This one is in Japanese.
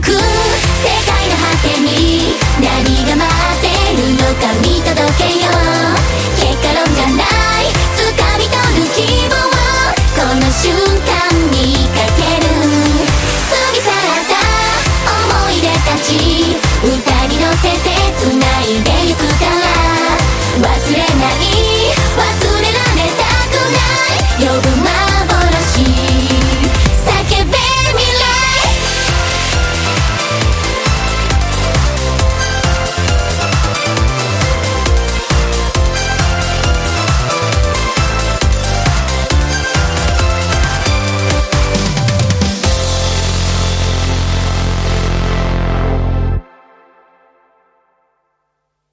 界の果てに何が待ってるのか見届けよう。結果論じゃない掴み取る希望をこの瞬間にかける。過ぎ去った思い出たち歌に乗せて